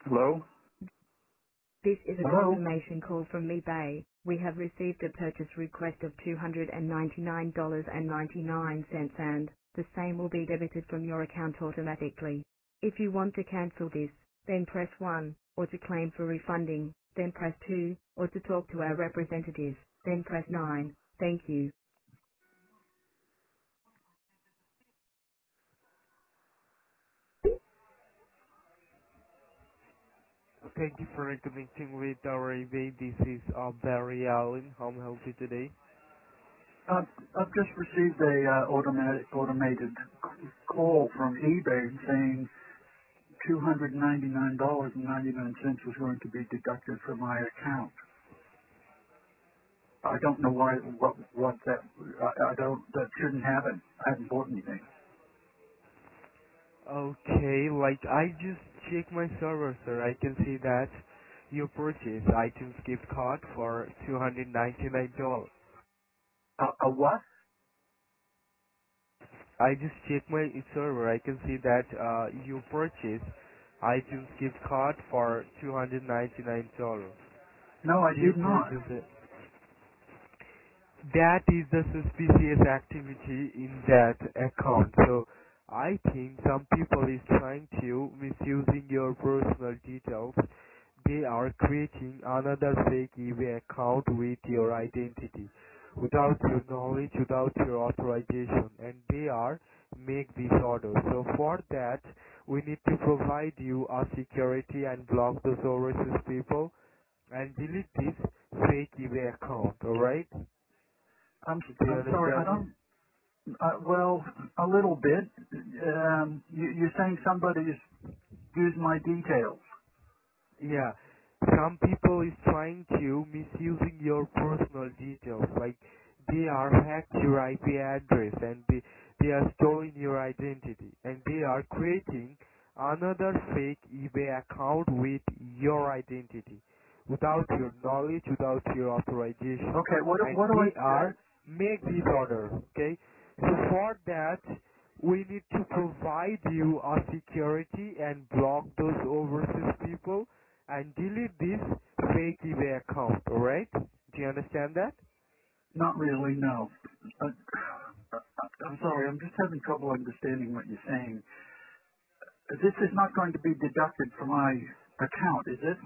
Hello? This is a Hello? confirmation call from eBay. We have received a purchase request of $299.99 and the same will be debited from your account automatically. If you want to cancel this, then press 1, or to claim for refunding, then press 2, or to talk to our representative, then press 9. Thank you. Thank you for connecting with our eBay. This is Barry Allen. How may I help you today? I've just received a automated call from eBay saying $299.99 was going to be deducted from my account. I don't know why, what that, I don't, that shouldn't happen. I haven't bought anything. Okay, like I just checked my server, sir. I can see that you purchased iTunes gift card for $299. A what? I just checked my server. I can see that you purchased iTunes gift card for $299. No, I Do you did not. purchase it? That is the suspicious activity in that account. So I think some people is trying to misusing your personal details. They are creating another fake eBay account with your identity without your knowledge, without your authorization, and they are make this order. So for that, we need to provide you a security and block those overseas people and delete this fake eBay account. All right? Do you I'm sorry, I understand me? don't, well, a little bit. You're saying somebody's used my details. Yeah. Some people is trying to misusing your personal details. Like they are hacked your IP address and they are storing your identity and they are creating another fake eBay account with your identity without your knowledge, without your authorization. Okay, And what do I, they are make this order. Okay. So for that we need to provide you a security and block those overseas people and delete this fake eBay account, alright? Do you understand that? not really, no. Uh, I'm sorry, I'm just having trouble understanding what you're saying. This is not going to be deducted from my account, is it?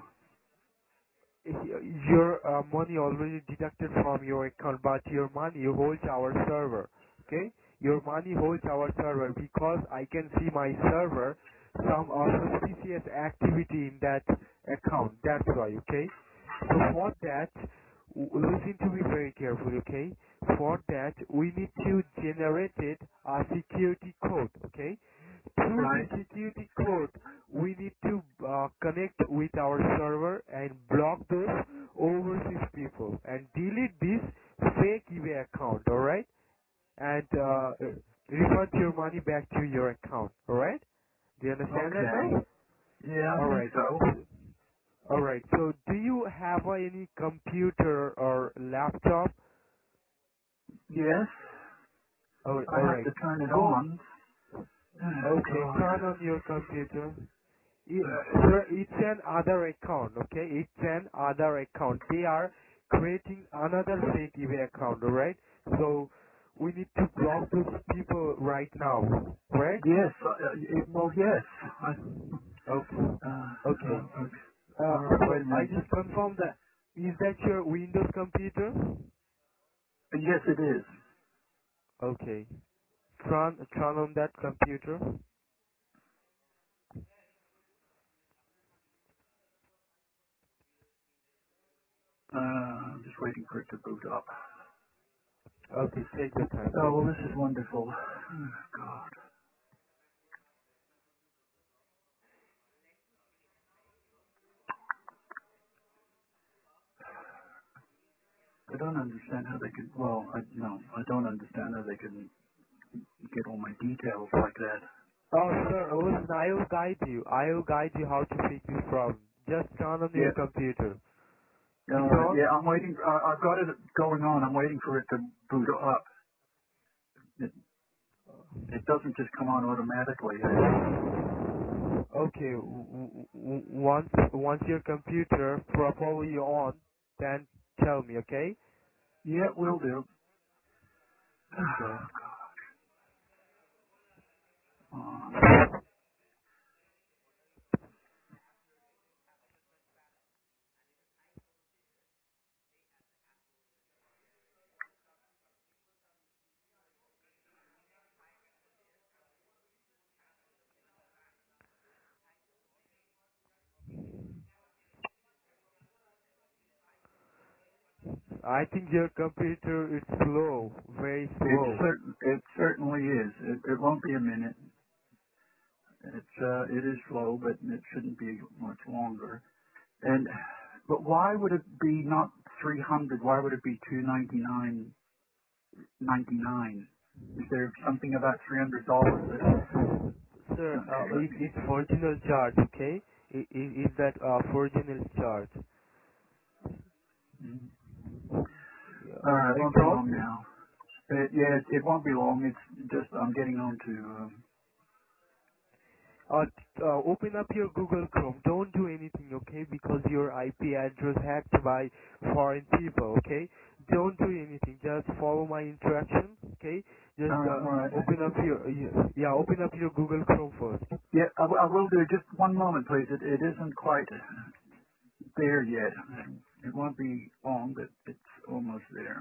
Your money already deducted from your account, but your money holds our server, okay? Your money holds our server because I can see my server, some suspicious activity in that account. That's why, okay? So for that, listen to me very carefully, okay? For that, we need to generate it a security code, okay? Through the Right. security code, we need to connect with our server and block those overseas people and delete this fake eBay account, alright? And refund your money back to your account, alright? Do you understand that Okay. now? Yeah, I think Alright. so. Alright, so do you have any computer or laptop? Yes, I have Alright. to turn it Go, on. Oh, okay, God. turn on your computer. Uh, Sir, it's an other account, okay? It's an other account. They are creating another fake eBay account, alright? So, we need to block those people right now, right? yes, well, yes. Okay. Okay. Okay. All right, wait So, a I minute. just confirmed that. Is that your Windows computer? Yes, it is. Okay. Turn on that computer. I'm just waiting for it to boot up. Okay, take your time, Oh, take well, your this is time. wonderful. Oh, God. I don't understand how they could, well, no, I don't understand how they can get all my details like that. Oh, sir, listen, I will guide you. I will guide you how to fix this problem. Just turn on your Yeah, computer. all It's right. on? Yeah, I'm waiting. I've got it going on. I'm waiting for it to boot up. It, it doesn't just come on automatically. Okay, once your computer properly on, then tell me, okay? Yeah, will do. Okay. Um, I think your computer is slow, very slow. it certainly is. It won't be a minute. It is slow, but it shouldn't be much longer. And but why would it be not 300? Why would it be 299.99? Is there something about $300 that Sir, let me? it's original charge, okay? Is that original charge? Mm. Yeah. All right, it won't be long Because now. It won't be long. It's just I'm getting on to. open up your Google Chrome. Don't do anything, okay? Because your IP address hacked by foreign people, okay? Don't do anything. Just follow my instruction, okay? Just All right. open up your open up your Google Chrome first. Yeah, I will do. Just one moment, please. It isn't quite there yet. It won't be long, but it's almost there.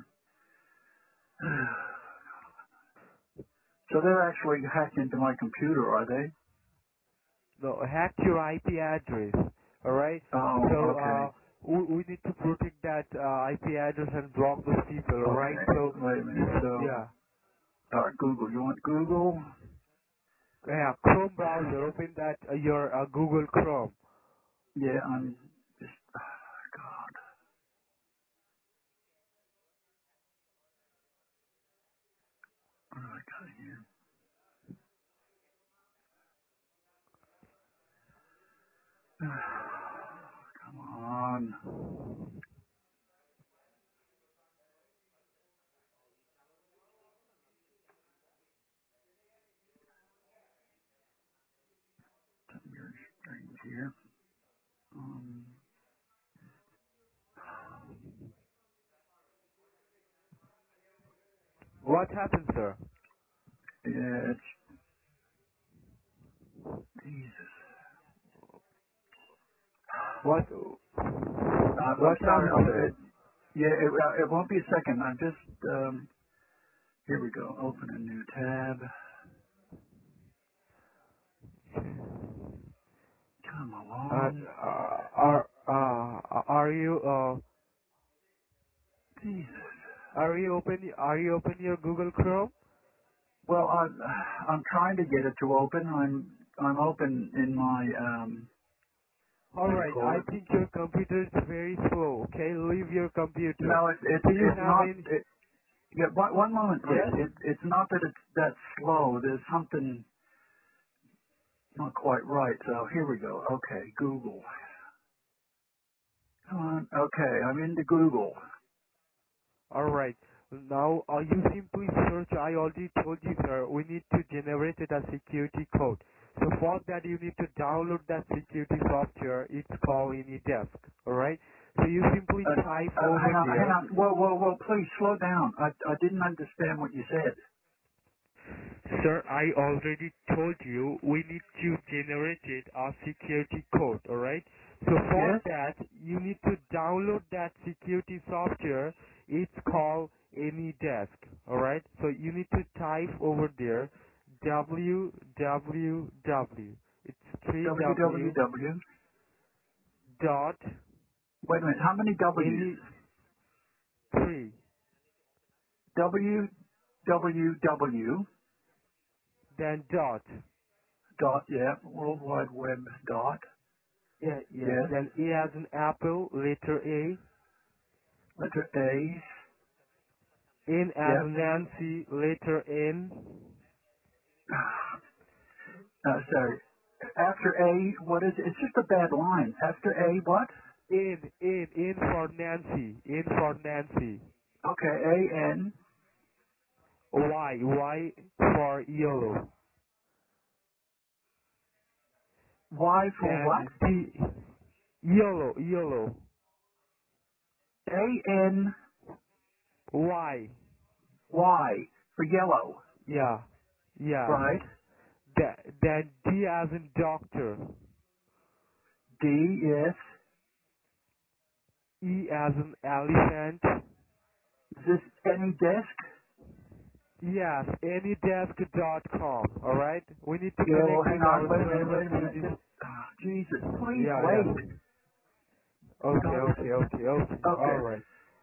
So they're actually hacked into my computer, are they? No, hacked your IP address, all right? Oh, So okay. we need to protect that IP address and block those people, all right? Okay. So Wait a minute. So, yeah, Google. You want Google? yeah, Chrome browser. Open that your Google Chrome. Yeah, I'm just. God. What do I got here? Come on. Something strange here. Um, What happened, sir? yeah, it's Jesus. What I'm what sorry. happened, sir? It won't be a second. I'm just. Here we go. Open a new tab. Come And along. are you Jesus. are you open your Google Chrome? Well, I'm trying to get it to open. I'm open in my All what do you right, call I it? think your computer is very slow. Okay, leave your computer. No, Do you it's have not. any? Yeah, one moment, please. Yes. It's not that it's that slow. There's something not quite right. So here we go. Okay, Google. Come on. Okay, I'm into Google. All right. Now, you simply search. I already told you, sir. We need to generate a security code. So for that, you need to download that security software. It's called AnyDesk. All right. So you simply type over Hang there. on. Whoa. Please slow down. I didn't understand what you said. Sir, I already told you we need to generate it a security code, alright? So for Yes. that, you need to download that security software. It's called AnyDesk, alright? So you need to type over there www. It's 3w www. dot Wait a minute. How many W's? any 3 www. then dot. Dot. Yeah. World Wide Web. Dot. Yeah. Yes. Then A as in apple, letter A. Letter A. N as Yep. Nancy, letter N. Sorry. After A, what is it? It's just a bad line. After A, what? N for Nancy, N for Nancy. Okay, A-N. Y for yellow. Y for what? Then D, Yellow, yellow. A-N-Y Y. for yellow, Yeah. Yes. right? Then D as in doctor. D, yes. E as in elephant. Is this any desk? Yes, anydesk.com. Alright? We need to Yeah, well, connect hang with on. our Wait a minute, server wait a through minute. this. Just, Jesus, please Yeah, wait. yeah. Okay, God. okay, okay, okay. Okay. Alright.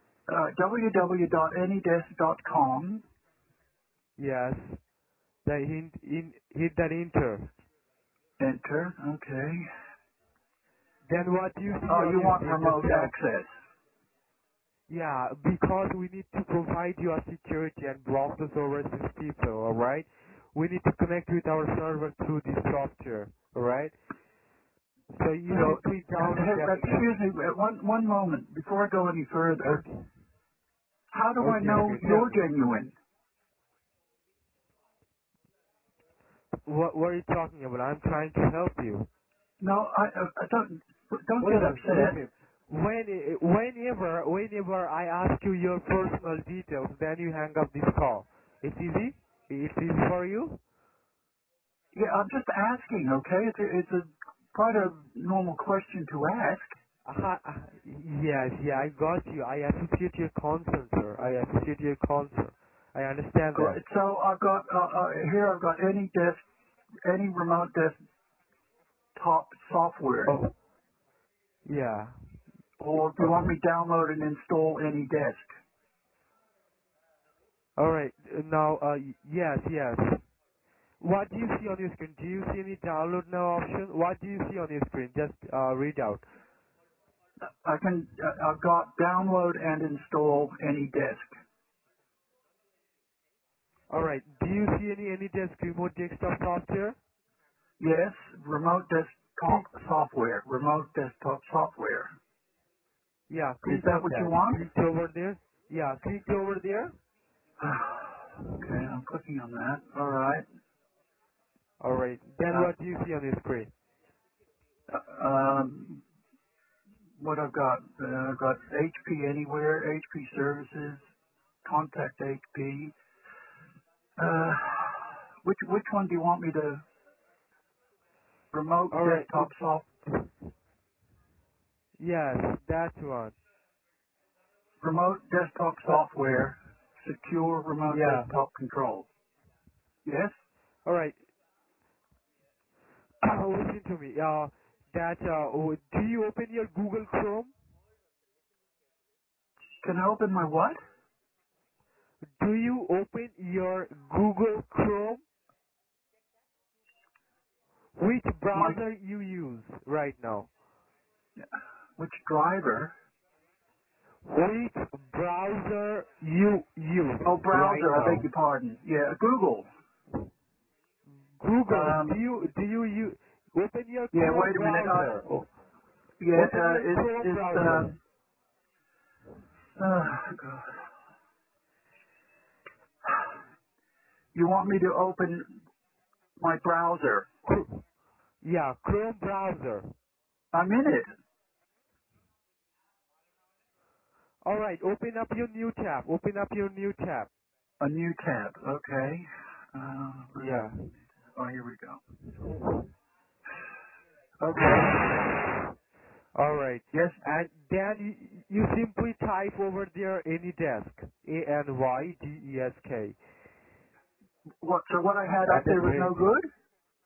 www.anydesk.com. Yes. Then hit that enter. Enter. Okay. Then what you see Oh, on you your want screen, just remote tell. access. Yeah, because we need to provide you a security and block the overseas people, alright? We need to connect with our server through this software, alright? So you So, simply download that. excuse me, one moment before I go any further. Okay, How do I okay, know okay. Tell you're me, genuine? what are you talking about? I'm trying to help you. No, I don't get Listen, upset. listen. Whenever I ask you your personal details, then you hang up this call. It's easy. It's easy for you. Yeah, I'm just asking, okay? It's a quite a normal question to ask. Yes, yeah, I got you. I appreciate your concern, sir. I appreciate your concern. I understand that. So I've got here. I've got any remote desktop software, Oh, yeah. or if you want Oh, me to download and install any desk. all right. Now, yes, yes. What do you see on your screen? Do you see any download now option? What do you see on your screen? Just read out. I've got download and install any desk. All right. Do you see any desk remote desktop software? Yes, remote desktop Click. software. Remote desktop software. Yeah, Is click that on what you that. want? Click over there. Yeah, click over there. Okay, I'm clicking on that. All right. All right. Then Uh, what do you see on your screen? what I've got HP Anywhere, HP Services, Contact HP. Which one do you want me to remote All right. desktop Yes, that one. remote desktop Yeah. software, secure remote Yeah. desktop control? Yes. All right. Listen to me. Do you open your Google Chrome? Can I open my what? Do you open your Google Chrome? Which My browser you use right now? which driver? Which browser you use Oh, right browser. I beg now? your pardon. Yeah, Google. Google. Do you open your Yeah. Chrome Wait a minute. browser? Yeah. Open your Chrome It's browser. God. You want me to open my browser? Yeah, Chrome browser. I'm in it. All right, open up your new tab. Open up your new tab. A new tab. Okay. Yeah. Oh, here we go. Okay. All right. Yes. And then you simply type over there AnyDesk. ANYDESK. What? So what I had up And there then was no wait. good?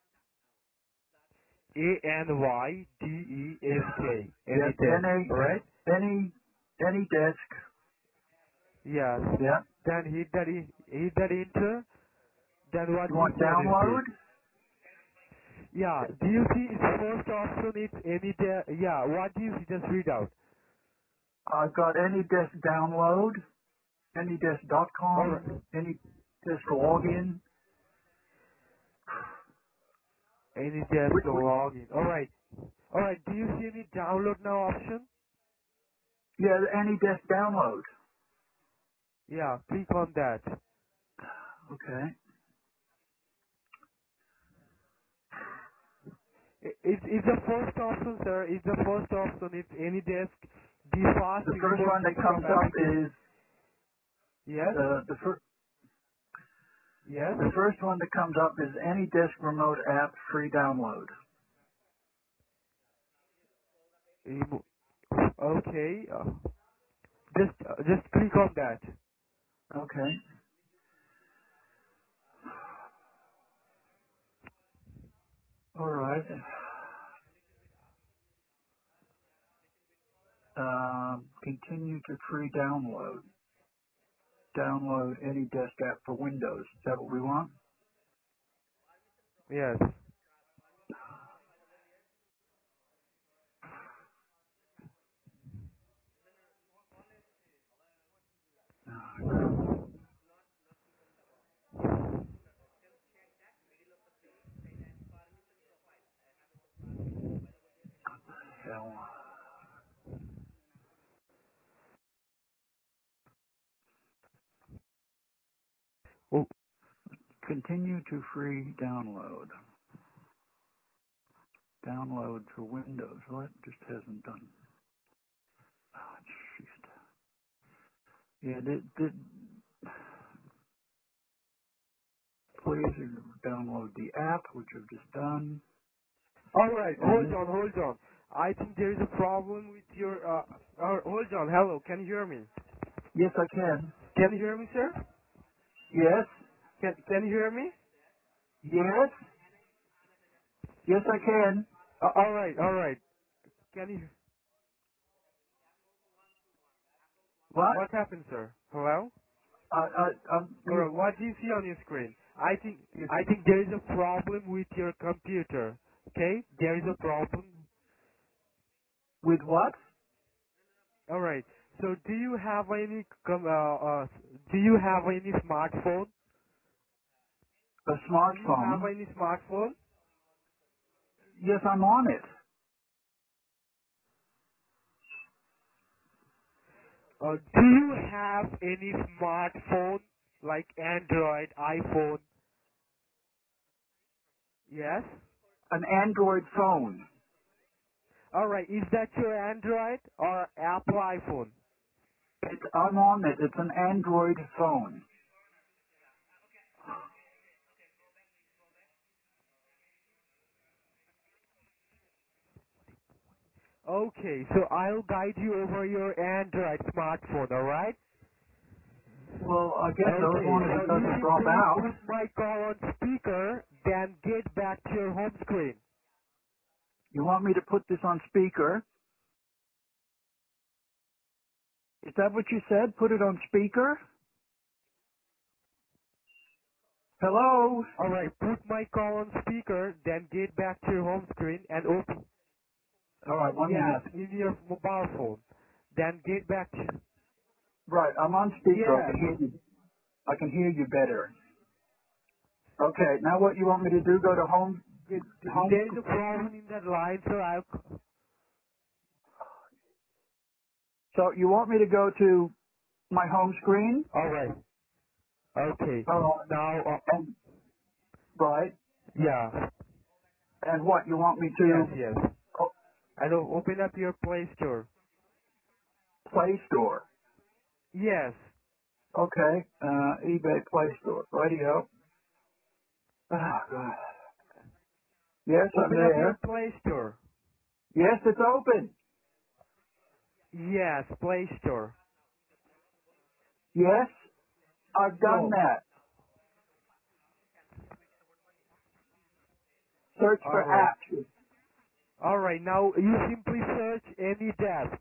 ANYDESK. Yes. AnyDesk. All right? Any desk. Yes. Yeah. Then hit that enter. Then what You do you want see on your download? screen? Yeah. Do you see its first option? It's AnyDesk. Yeah. What do you see? Just read out. I've got any desk download. All Anydesk.com. right. Any desk login. AnyDesk login. All right. All right. Do you see any download now option? Yeah. Any desk download. Yeah. Click on that. Okay. It's the first option, sir. It's the first option. It's any desk. The fast The first import one that from comes up application. is Yes. Yes. the first one that comes up is AnyDesk Remote App free download. Emo- Okay. Just click on that. Okay. All right. Continue to free download. Download AnyDesk app for Windows. Is that what we want? Yes. Hell. Oh, Continue to free download. Download for Windows. Well, it just hasn't done. Oh, shit. Yeah, please download the app, which I've just done. all right. And Hold this, on. Hold on. I think there is a problem with your. Hold on. Hello. Can you hear me? yes, I can. Can you hear me, sir? Yes, Can you hear me? yes, yes, I can. All right. All right. Can you? What? What happened, sir? Hello. All You, right. What do you see on your screen? I think you, I think there is a problem with your computer. Okay. There is a problem. with what? All right. So do you have any do you have any smartphone? A Do you have smartphone? any smartphone? Yes, I'm on it. Do you have any smartphone like Android, iPhone? Yes. An Android phone. All right. Is that your Android or Apple iPhone? I'm on it. It's an Android phone. Okay. So I'll guide you over your Android smartphone. All right. Well, I guess so, as Okay. long as So it you doesn't drop simply out. put my call on speaker, then get back to your home screen. You want me to put this on speaker? Is that what you said? Put it on speaker? Hello? All right. Put my call on speaker, then get back to your home screen and open. All right, 1 minute. Yes, in your mobile phone. Then get back to. Right, I'm on speaker. I Yes. can hear you. I can hear you better. Okay, now what you want me to do? Go to home. There is a problem in that line, so I'll. So you want me to go to my home screen? All right. Okay. Oh, Now, and right. yeah. And what you want me Yes, to? yes. Oh, And open up your Play Store. Play Store. Yes. Okay, eBay Play Store. Radio. Ah, God. Yes, I'm Open up your there. Play Store. Yes, it's open. Yes, Play Store. Yes, I've done No. that. Search All for right. apps. All right. Now you simply search any desk.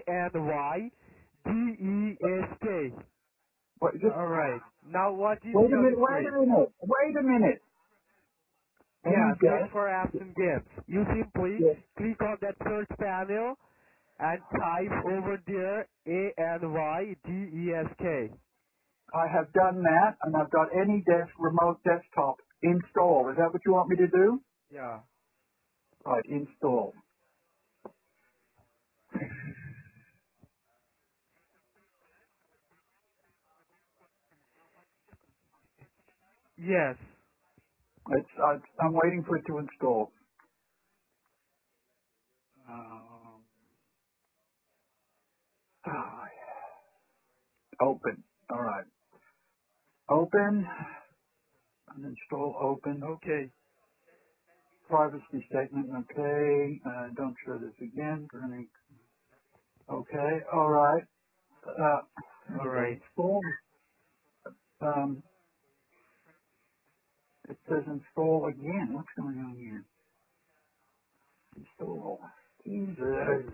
ANYDESK. Wait, just All right. Now what do you wait see a on minute. your Wait screen? a minute. Wait a minute. Yeah, Any search desk? for apps and games. You simply Yes, click on that search panel and type over there ANYDESK. I have done that, and I've got AnyDesk remote desktop installed. Is that what you want me to do? Yeah. Right, install. Yes. I'm waiting for it to install. Open. All right. Open. Uninstall. Open. Okay. Privacy statement. Okay. Don't show this again. Okay. All right. There All we go. right. Install. It says install again. What's going on here? Install. Jesus.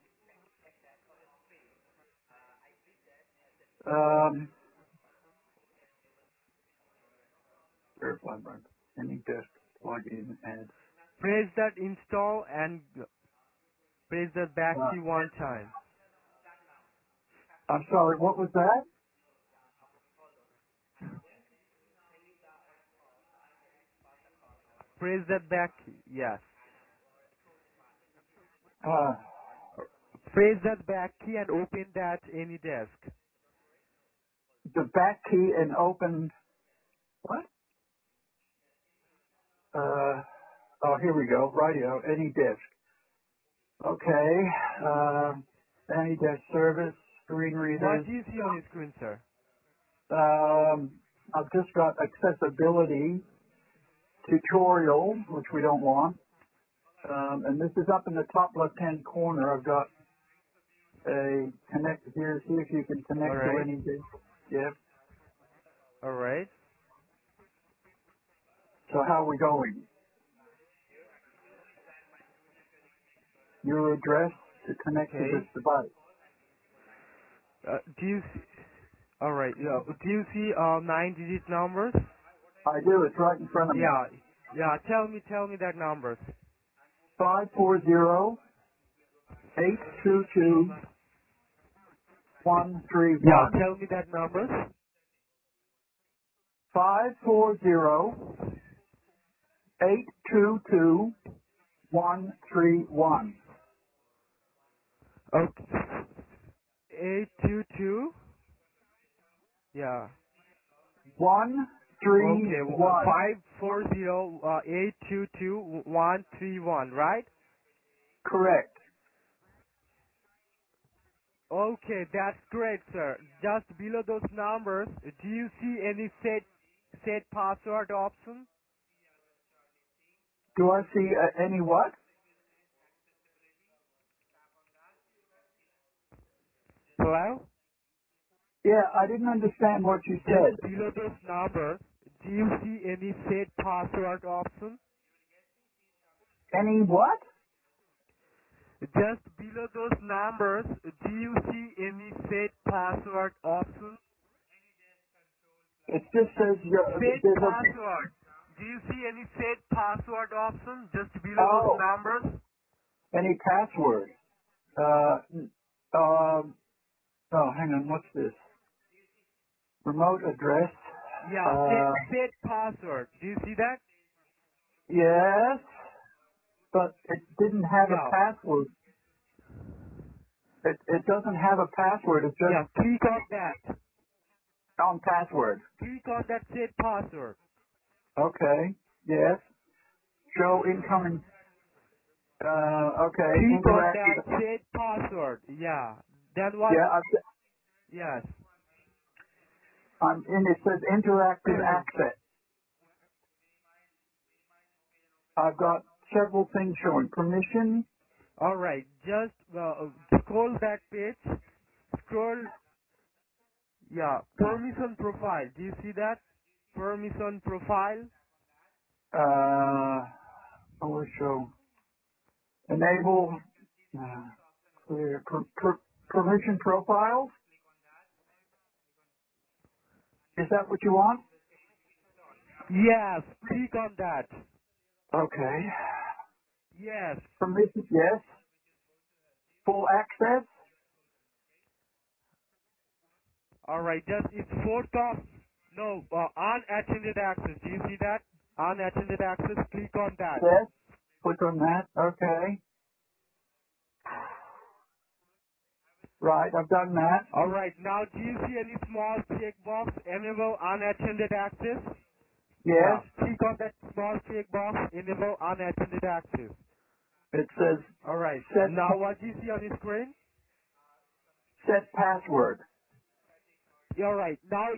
Verify by any desk plugin and Press that install and press that back uh, key one time. I'm sorry, what was that? Press that back key. Yes. Uh, Press that back key and open that any desk. the back key and open, what? Oh, here we go. Radio, any desk. Okay. Any desk service, screen What readers. do you see on your screen, sir? I've just got accessibility, tutorial, which we don't want. And this is up in the top left-hand corner. I've got a connect here. See if you can All connect to right. any desk. Yeah. All right. So how are we going? Your address to connect to this Okay. device. Do you see? All right. Yeah. Do you see 9-digit numbers? I do. It's right in front of me. Yeah. Yeah. Tell me that numbers. 540-822-131. Yeah. Tell me that numbers. 540-822-131. Okay. 822. Yeah. 131. Okay. 540-822-131. Right? Correct. Okay. That's great, sir. Just below those numbers, do you see any set password option? Do I see any what? Hello? Yeah, I didn't understand what you Just said. below those numbers, do you see any set password option? Any what? Just below those numbers, do you see any set password option? It just says Set there's a, password. Do you see any set password option just below those oh, numbers? any password. Oh, hang on, what's this? Remote address. Yeah, Uh, set password. Do you see that? yes, but it didn't have a Yeah. password. It doesn't have a password. It's just Yeah, click on that. on password. Click on that set password. Okay. Yes. Show incoming. Okay. Click on that Interactive. set password. Yeah. Then what? Yeah. Yes. I'm in. It says interactive access. I've got several things showing. Permission. All right. Just scroll back page. Scroll. Yeah. Permission profile. Do you see that? Permission profile. Always show. Enable. Clear. Permission profiles. Is that what you want? Yes. Click on that. Okay. Yes. Permission. Yes. Full access. All right. Just it's fourth off. No. Unattended access. Do you see that? Unattended access. Click on that. Yes. Click on that. Okay. Right. I've done that. All right. Now, do you see any small checkbox enable unattended access? Yes. Yeah. Click on that small checkbox enable unattended access. It says All right. set. Now, what do you see on the screen? set password. You're right. Now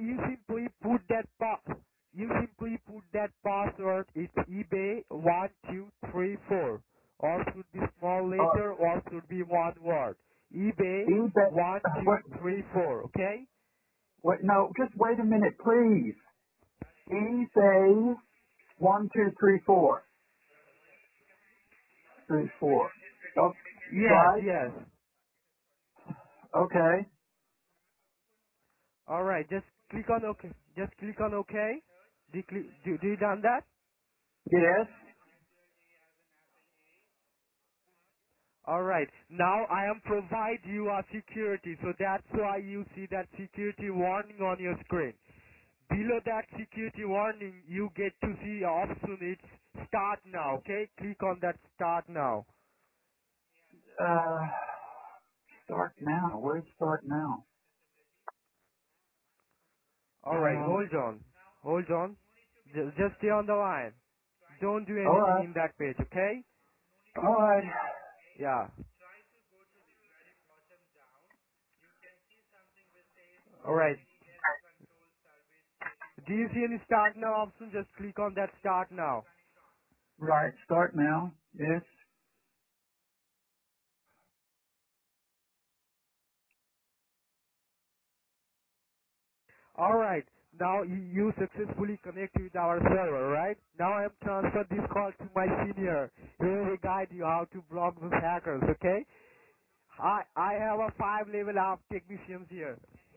you simply put that password. It's eBay 1234. Or should be small Uh, letter or should be one word. eBay eBay. Wait, 1234. Okay? wait, no, just wait a minute, please. eBay 1234. 34. Oh, Yes, right? yes. Okay. All right. Just click on OK. Just click on OK. Do you done that? Yes. All right. Now I am provide you a security, so that's why you see that security warning on your screen. Below that security warning, you get to see an option. It's start now. Okay, click on that start now. Uh, start now. Where's start now? All right. Hold on. Just stay on the line. Don't do All anything right. in that page. Okay? All right. Yeah. All right. Do you see any start now option? Just click on that start now. Right. Start now. Yes. Alright, now you successfully connect with our server, right? Now I am transfer this call to my senior. He will guide you how to block those hackers, okay? I have a 5 level of technicians here.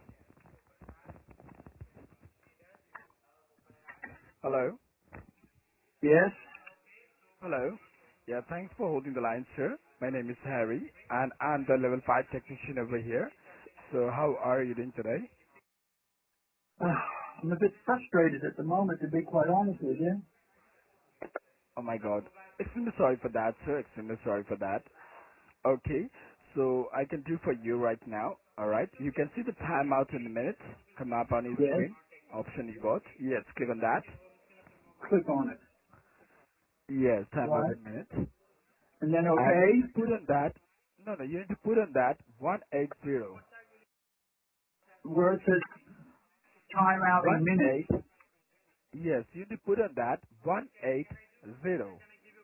Hello? Yes. Hello? Yeah, thanks for holding the line, sir. My name is Harry, and I'm the level 5 technician over here. So how are you doing today? I'm a bit frustrated at the moment, to be quite honest with you. Oh my god. Extremely sorry for that, sir. Extremely sorry for that. Okay, so I can do for you right now. Alright, you can see the timeout in a minute come up on your Yes. screen. Option you got. Yes, click on that. Click on it. Yes, timeout Right. in a minute. And then And you need to okay. put on that, no, you need to put on that 180. Where it says time out in minutes. 18, yes, you need to put on that 180.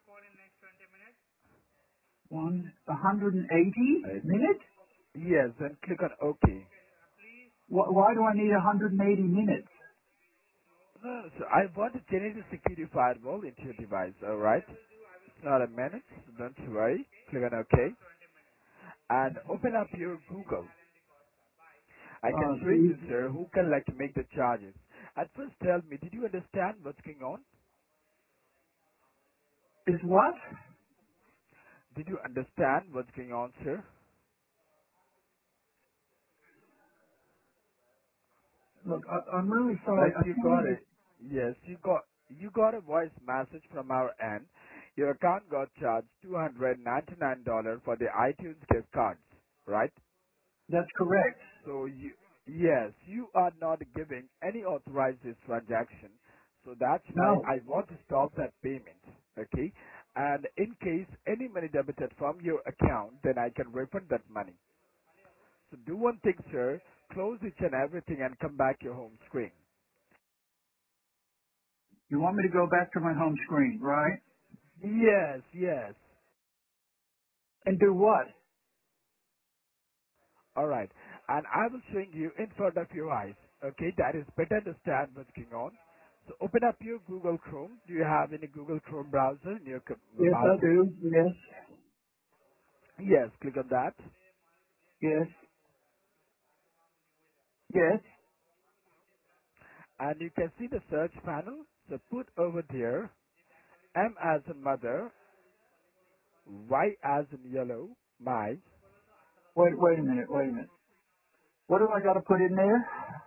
180 minutes? Yes, then click on OK. Why do I need 180 minutes? No, so I want to change the security firewall into your device, alright? It's not a minute, so don't worry. Click on OK. And open up your Google. I can show Geez. you, sir, who can like make the charges. At first, tell me, did you understand what's going on? Is what? Did you understand what's going on, sir? Look, I'm really sorry. Like I you can't got even. it. Yes, you got a voice message from our end. Your account got charged $299 for the iTunes gift cards, right? That's correct. So yes, you are not giving any authorized this transaction. So that's why No. I want to stop that payment. Okay? And in case any money debited from your account, then I can refund that money. So do one thing, sir. Close each and everything and come back your home screen. You want me to go back to my home screen, right? Yes, yes. And do what? Alright. And I will showing you in front of your eyes. Okay, that is better understand what's going on. So open up your Google Chrome. Do you have any Google Chrome browser in your Yes, I mobile phone? do. Yes. Yes, click on that. Yes. Yes. And you can see the search panel. So put over there M as in mother, Y as in yellow, my. Wait a minute. Wait a minute. What do I got to put in there?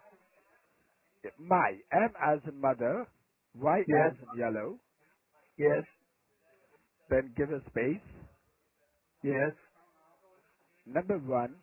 My, M as in mother, Y Yes. as in yellow, Yes. then give a space. Yes. Number 1,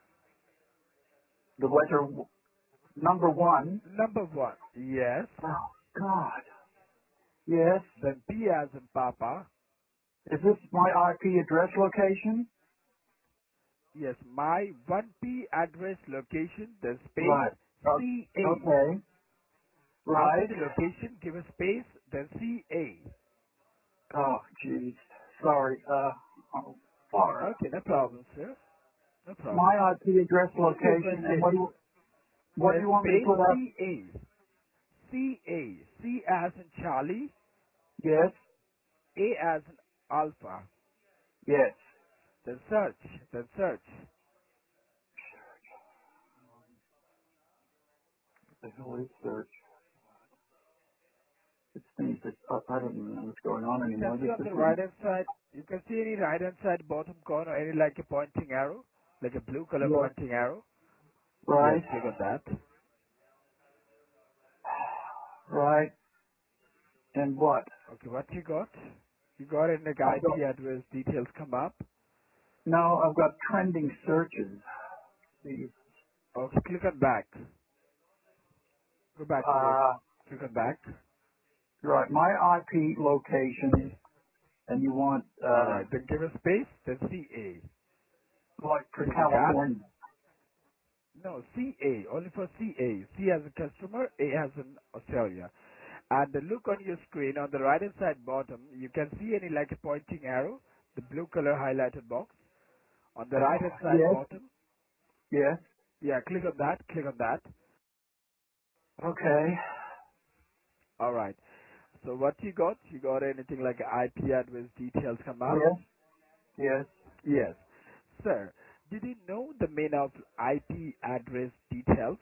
The letter number one. number 1, yes. Oh God. Yes. Then P as in Papa, Is this my IP address location? Yes, my 1P address location, the space Right. Oh, CA. okay. After Right. the location, give a space, then CA. Oh, jeez. Sorry. Oh, fuck. Okay, no problem, sir. No problem. My IP address Don't be location, and frustrated. what do The you want me to space put up? CA. CA. C as in Charlie, Yes. A as in Alpha. Yes. Then search. Then search. What the hell is search? This thing just, I don't even know what's going on You can anymore. see This on is, the right hand side, you can see any right hand side bottom corner, any like a pointing arrow, like a blue color yes. pointing arrow. Yes, Right. click on that. Right. And what? Okay, what you got? You got in the I've IP got, address details come up. no, I've got trending searches. The, Okay, click on back. Go back to it. Click on back. right. My IP location, and you want, Alright, then give a space, then CA. like for Click on that. California. No, CA, only for CA. C as a customer, A as in Australia. And look on your screen on the right hand side bottom, you can see any like a pointing arrow, the blue color highlighted box. On the right hand side Yes. bottom, Yes. yeah, click on that, click on that. Okay. Alright. So what you got? You got anything like IP address details come up? Yes. Yes. Yes. Sir, did you know the meaning of IP address details?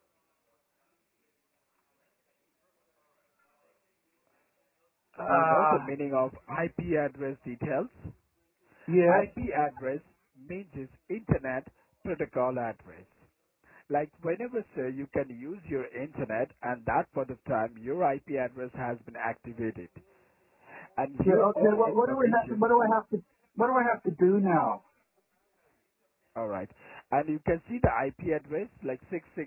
Do you know the meaning of IP address details? Yes. IP address means is Internet Protocol Address. Like whenever, sir, you can use your internet and that for the time your IP address has been activated. And Yeah, your okay. all What do we have to? information, What do I have to do now? alright. And you can see the IP address like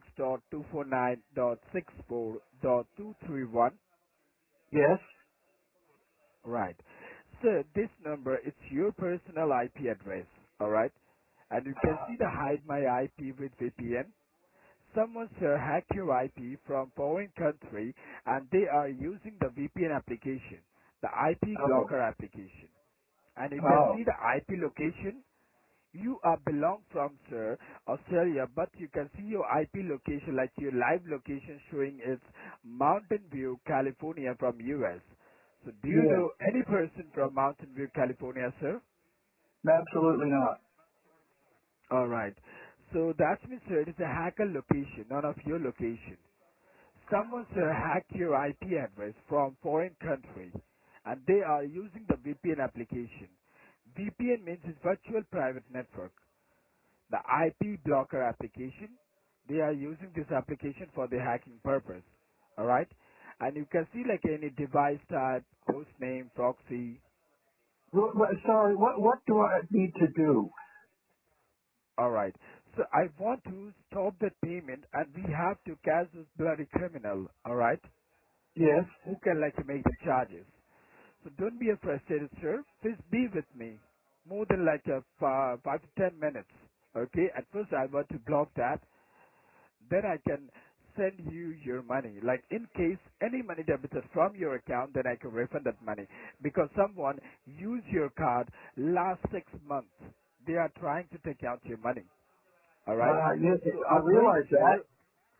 66.249.64.231. Yes. Right. So this number is your personal IP address, alright? And you can see the hide my IP with VPN. Someone sir hack your IP from foreign country and they are using the VPN application, the IP Oh. blocker application. And you can Oh. see the IP location. You are belong from sir Australia, but you can see your IP location like your live location showing it's Mountain View, California from US. So do you Yes. know any person from Mountain View, California, sir? Absolutely not. All right. So that means, sir, it is a hacker location, none of your location. Someone, sir, hacked your IP address from foreign country, and they are using the VPN application. VPN means it's virtual private network. The IP blocker application, they are using this application for the hacking purpose. All right? And you can see like any device type, host name, proxy. Sorry. What do I need to do? All right. So I want to stop the payment and we have to catch this bloody criminal. All right? Yes. Who can like make the charges? So don't be frustrated, sir. Please be with me. More than like 5 to 10 minutes. Okay? At first I want to block that. Then I can send you your money. Like in case any money debited from your account, then I can refund that money. Because someone used your card last 6 months. They are trying to take out your money. Alright? Yes. So I I'm going, realize that. sir.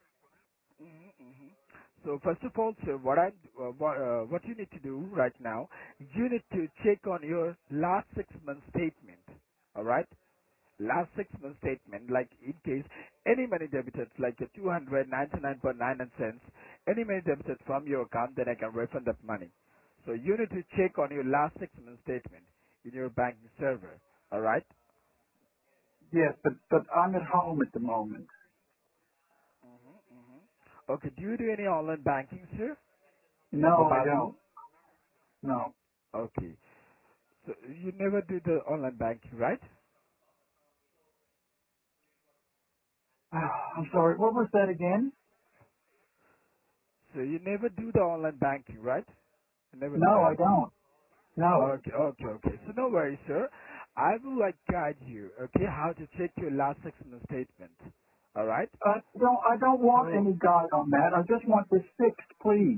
So first of all, sir, what you need to do right now, you need to check on your last 6 months statement. Alright? Last 6 months statement, like in case any money debited, like a 299.99 cents, any money debited from your account, then I can refund that money. So you need to check on your last 6 months statement in your banking server. Alright? Yes, but I'm at home at the moment. Okay, do you do any online banking, sir? In your No, I mobile don't. phone? No. Okay. So you never do the online banking, right? I'm sorry. What was that again? So you never do the online banking, right? You never No, do that. I don't. No. Okay, okay, okay. So no worries, sir. I will like guide you, okay, how to check your last 6 month statement. Alright? I don't want So any guide on that. I just want this fixed, please.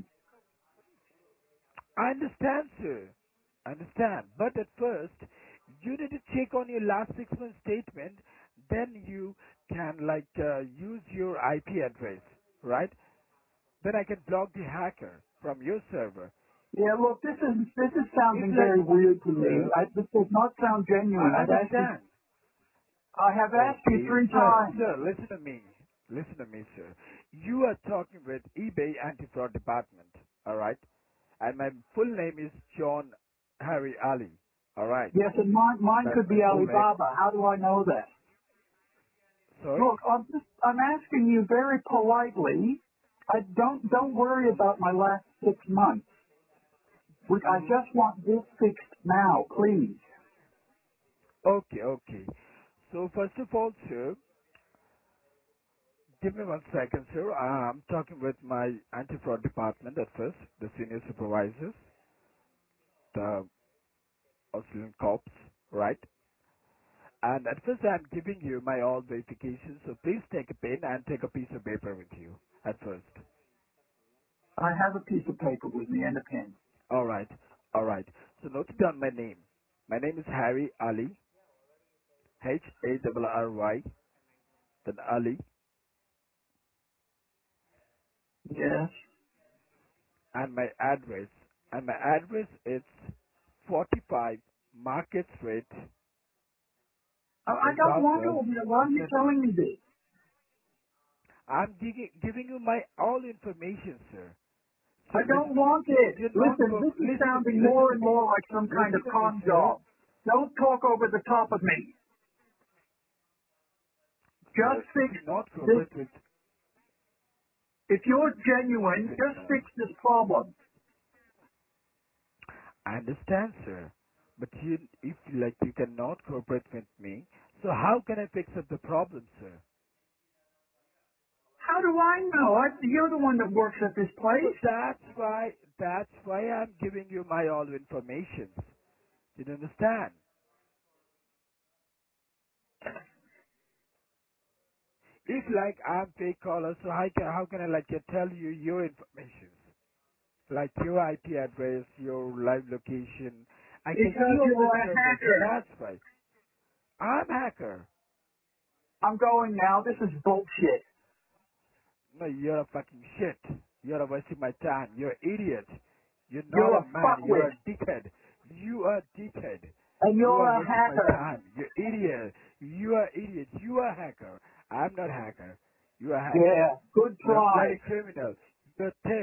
I understand, sir. I understand. But at first, you need to check on your last 6 month statement. Then you can use your IP address, right? Then I can block the hacker from your server. Yeah, look, this is If sounding like, very weird to me. sir, This does not sound genuine. I understand. I have asked you Okay, 3 times. sir, listen to me. Listen to me, sir. You are talking with eBay Anti-Fraud Department, alright? And my full name is John Harry Ali, alright? Yes, and mine That's could my be full name. Alibaba. How do I know that? Sorry? Look, I'm asking you very politely. I don't worry about my last 6 months. I Mm-hmm. just want this fixed now, please. Okay, okay. So first of all, sir, give me 1 second, sir. I'm talking with my anti-fraud department at first, the senior supervisors, the Australian cops, right? And at first I'm giving you my all verification, so please take a pen and take a piece of paper with you at first. I have a piece of paper with me and a pen. Alright, alright. So note down my name. My name is Harry Ali, Harry, then Ali, Yes. and my address. And my address is 45 Market Street, I New don't South want Wales, all that. Why are you Sydney. telling me this? I'm giving you my all information, sir. I Sir, don't listen to me. want it. You're not Listen, co- this is listen to me. sounding Listen more to and me. more like some kind Listen of to me, con sir. job. Don't talk over the top of me. Sir, Just if fix you not this. cooperate with, If you're genuine, just fix this problem. I understand, sir. But if you cannot cooperate with me, so how can I fix up the problem, sir? How do I know? You're the one that works at this So place. that's why I'm giving you my all information. You understand? If I'm fake caller, so how can I tell you your information? Like your IP address, your live location. I can see Because on the you're a server, so hacker. that's why. I'm hacker. I'm going now. This is bullshit. No, you're a fucking shit. You're a wasting my time. You're an idiot. You're not You're a a man. You're fuckwit. a dickhead. You are a dickhead. And You you're are a wasting my hacker. time. You're idiot. You are idiot. You are hacker. I'm not hacker. You are hacker. Yeah, good You're a try. bloody criminal. You're a